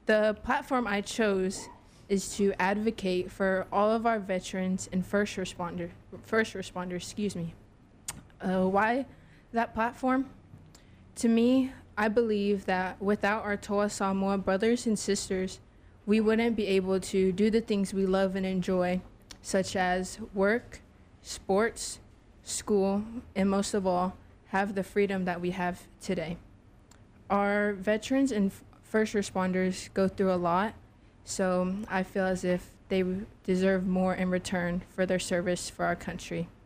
The platform I chose is to advocate for all of our veterans and first responders, excuse me. Why that platform? To me, I believe that without our Toa Samoa brothers and sisters, we wouldn't be able to do the things we love and enjoy, such as work, sports, school, and most of all, have the freedom that we have today. Our veterans and first responders go through a lot, so I feel as if they deserve more in return for their service for our country.